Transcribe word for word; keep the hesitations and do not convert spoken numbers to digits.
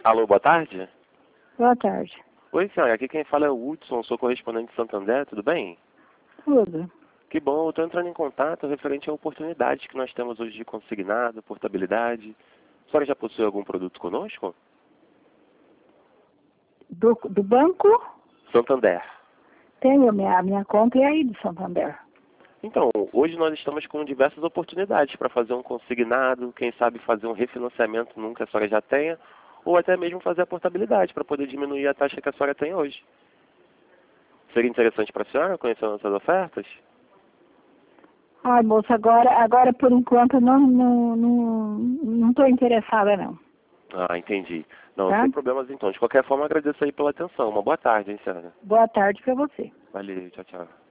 Alô, boa tarde? Boa tarde. Oi, senhora. Aqui quem fala é o Hudson, sou correspondente de Santander, tudo bem? Tudo. Que bom, eu estou entrando em contato referente a oportunidades que nós temos hoje de consignado, portabilidade. A senhora já possui algum produto conosco? Do, do banco, Santander. tenho minha, minha conta e aí do Santander. Então, hoje nós estamos com diversas oportunidades para fazer um consignado, quem sabe fazer um refinanciamento num que a senhora já tenha, ou até mesmo fazer a portabilidade para poder diminuir a taxa que a senhora tem hoje. Seria interessante para a senhora conhecer nossas ofertas? Ai, moça, agora, agora por enquanto não não não não estou interessada não. Ah, entendi. Não, Tá? sem problemas então. De qualquer forma, agradeço aí pela atenção. Uma boa tarde, hein, senhora? Boa tarde para você. Valeu, tchau, tchau.